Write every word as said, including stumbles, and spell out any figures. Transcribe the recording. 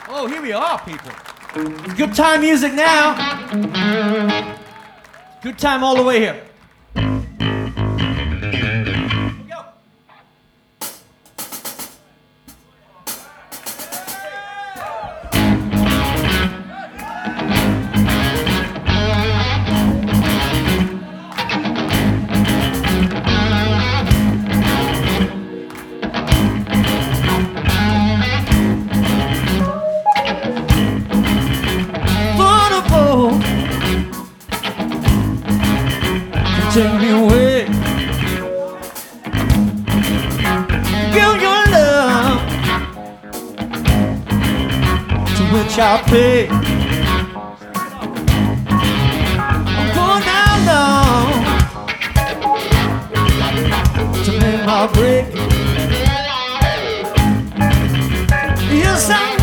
Oh, here we are, people. Good time music now. Good time all the way here. Take me away. Give your love, to which I pay. I'm going down long to make my break. Yes, I'm